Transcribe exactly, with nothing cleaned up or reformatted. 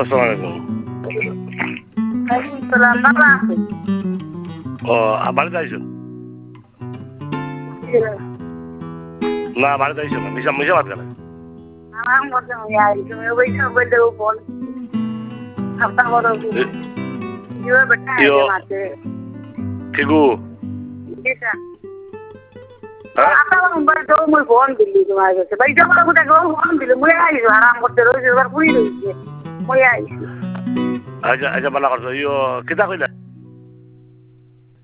আসসালামু আলাইকুম। ওয়ালাইকুম সালাম। বাবা আছে? ও বাড়িতে আইসো? না বাড়িতে আইসো না, মিশা মিশা বাদ কেন? আরাম করতে হবে আর তুমি ওই সব বলতে বল সপ্তাহ বড় ইয়ে বেটা ইয়ো আছে ঠিকু যেটা হ্যাঁ आता मोबाइल तो मैं फोन दिल्ली तुम्हारे से भाई जब लोग देखो फोन दिल्ली मुझे आई आराम करते रोज बार पूरी रही है मुझे आई আচ্ছা আচ্ছা বালা করছো ইয়ো কিতা কইলা?